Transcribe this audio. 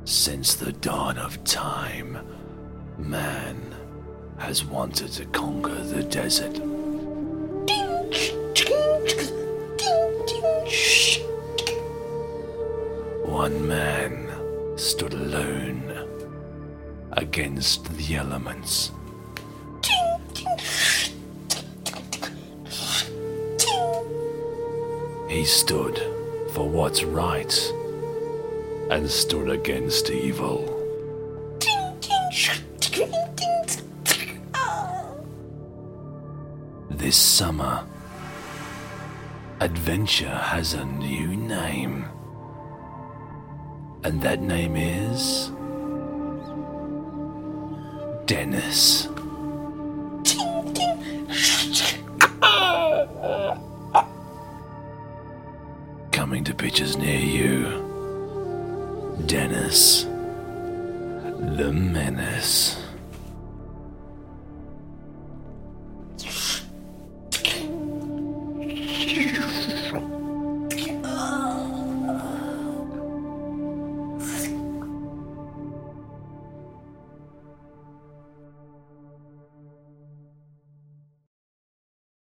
Since the dawn of time, man has wanted to conquer the desert. One man stood alone against the elements. He stood for what's right and stood against evil. This summer, adventure has a new name. And that name is Dennis. Coming to pictures near you, Dennis the Menace.